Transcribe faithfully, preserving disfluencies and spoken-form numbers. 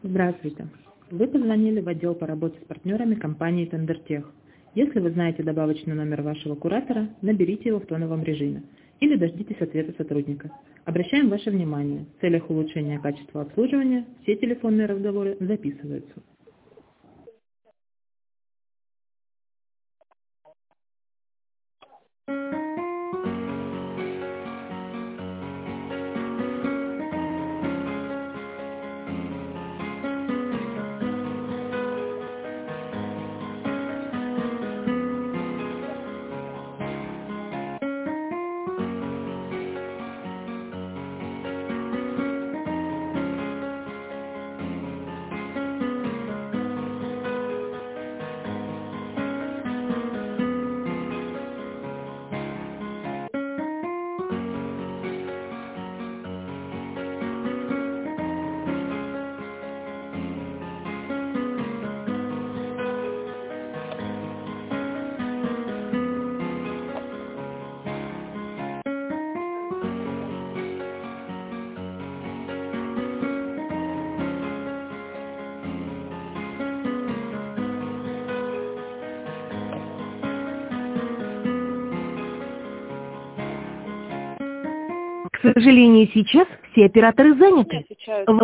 Здравствуйте. Вы позвонили в отдел по работе с партнерами компании Тендертех. Если вы знаете добавочный номер вашего куратора, наберите его в тоновом режиме или дождитесь ответа сотрудника. Обращаем ваше внимание, в целях улучшения качества обслуживания все телефонные разговоры записываются. К сожалению, сейчас все операторы заняты. Отвечают.